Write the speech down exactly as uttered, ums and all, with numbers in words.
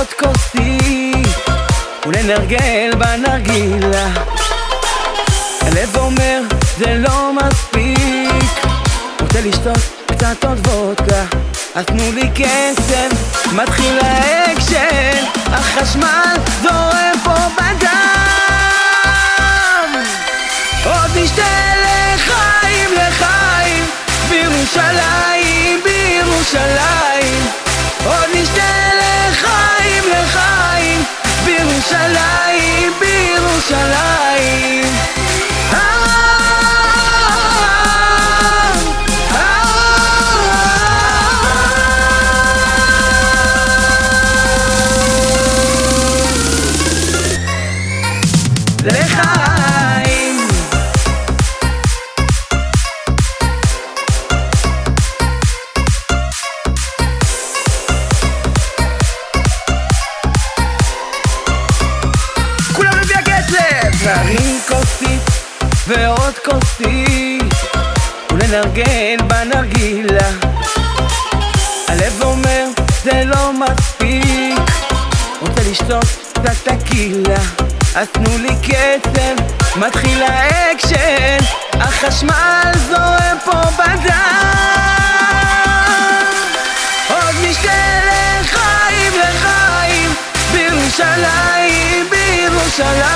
ועוד כוסי ולנרגל בנרגילה. הלב אומר זה לא מספיק, רוצה לשתות קצת עוד וודקה, אז תנו לי קצב, מתחיל האקשן, החשמל זורם פה בדם. עוד נשתה לחיים לחיים בירושלים, בירושלים. עוד נשתה לחיים לחיים בירושלים, בירושלים. לחיים. כולם לפי הקצב, נרים כוסית ועוד כוסית ולנרגן בנרגילה. הלב אומר זה לא מספיק, רוצה לשתות קצת טקילה, אז תנו לי קצב, מתחיל האקשן, החשמל זורם פה בדם. עוד נשתה לחיים לחיים בירושלים, בירושלים.